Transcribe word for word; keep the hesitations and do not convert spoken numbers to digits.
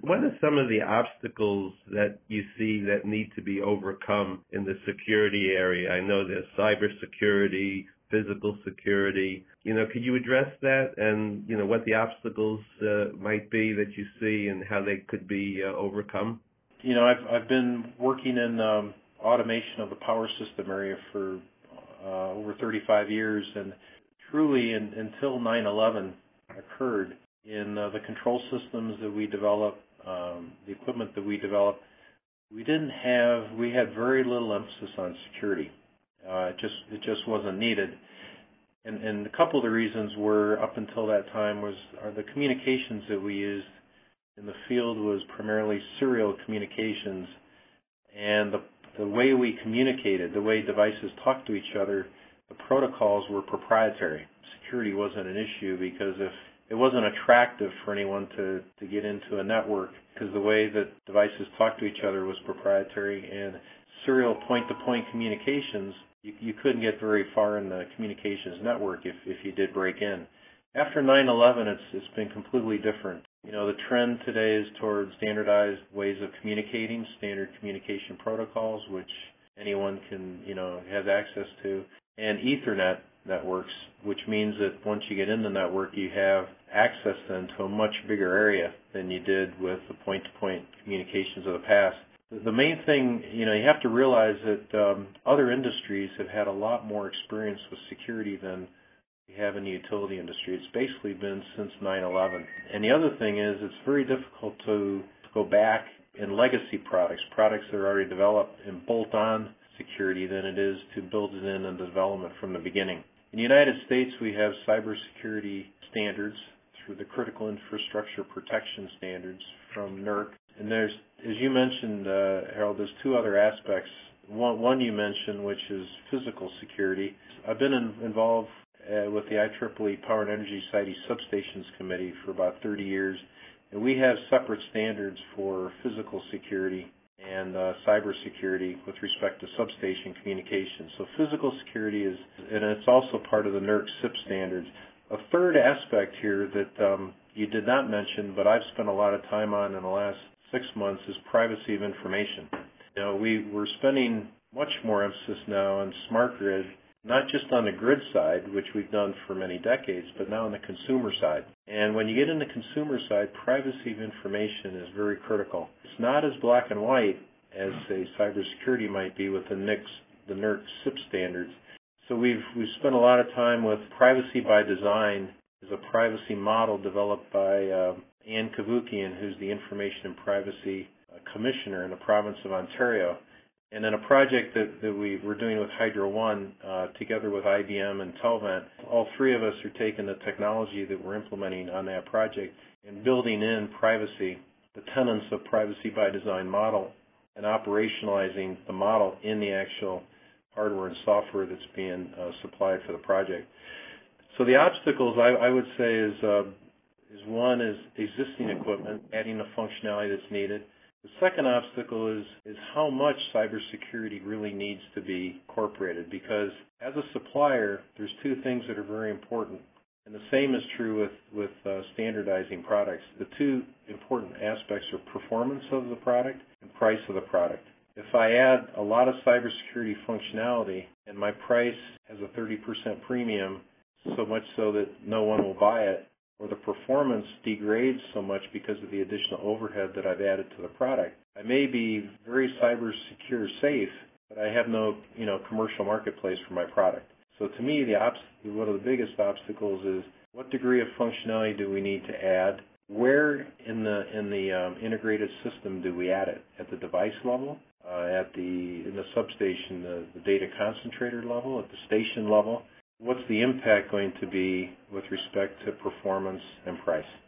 What are some of the obstacles that you see that need to be overcome in the security area? I know there's cybersecurity, physical security. You know, could you address that and, you know, what the obstacles uh, might be that you see and how they could be uh, overcome? You know, I've, I've been working in um, automation of the power system area for uh, over thirty-five years, and truly in, until nine eleven occurred, in uh, the control systems that we developed, um, the equipment that we developed, we didn't have, we had very little emphasis on security. Uh, it just it just wasn't needed. And, and a couple of the reasons were, up until that time, was are the communications that we used in the field was primarily serial communications, and the, the way we communicated, the way devices talked to each other, the protocols were proprietary. Security wasn't an issue because if it wasn't attractive for anyone to, to get into a network, because the way that devices talked to each other was proprietary, and serial point-to-point communications, you, you couldn't get very far in the communications network if, if you did break in. After nine eleven, it's, it's been completely different. You know, the trend today is towards standardized ways of communicating, standard communication protocols, which anyone can, you know, has access to, and Ethernet networks, which means that once you get in the network, you have access then to a much bigger area than you did with the point-to-point communications of the past. The main thing, you know, you have to realize that um, other industries have had a lot more experience with security than we have in the utility industry. It's basically been since nine eleven. And the other thing is it's very difficult to go back in legacy products, products that are already developed, and bolt on security than it is to build it in and development from the beginning. In the United States, we have cybersecurity standards through the Critical Infrastructure Protection Standards from NERC. And there's, as you mentioned, uh, Harold, there's two other aspects. One, one you mentioned, which is physical security. I've been in, involved uh, with the I triple E Power and Energy Society Substations Committee for about thirty years, and we have separate standards for physical security and uh, cybersecurity with respect to substation communication. So physical security is, and it's also part of the NERC S I P standards. A third aspect here that um, you did not mention, but I've spent a lot of time on in the last six months, is privacy of information. You know, we, we're spending much more emphasis now on smart grid, not just on the grid side, which we've done for many decades, but now on the consumer side. And when you get in the consumer side, privacy of information is very critical. It's not as black and white as, say, cybersecurity might be with the N I C S, the NERC S I P standards. So we've, we've spent a lot of time with privacy by design, is a privacy model developed by uh, Ann Cavoukian, who's the Information and Privacy uh, Commissioner in the province of Ontario. And in a project that, that we, we're doing with Hydro One, uh, together with I B M and Telvent, all three of us are taking the technology that we're implementing on that project and building in privacy, the tenets of privacy by design model, and operationalizing the model in the actual hardware and software that's being uh, supplied for the project. So the obstacles, I, I would say, is uh, is one is existing equipment, adding the functionality that's needed. The second obstacle is is how much cybersecurity really needs to be incorporated, because as a supplier, there's two things that are very important, and the same is true with with uh, standardizing products. The two important aspects are performance of the product and price of the product. If I add a lot of cybersecurity functionality and my price has a thirty percent premium, so much so that no one will buy it, or the performance degrades so much because of the additional overhead that I've added to the product, I may be very cyber secure safe, but I have no, you know, commercial marketplace for my product. So to me, the obst- one of the biggest obstacles is what degree of functionality do we need to add? Where in the in the um, integrated system do we add it? At the device level, uh, at the in the substation, the, the data concentrator level, at the station level? What's the impact going to be with respect to performance and price?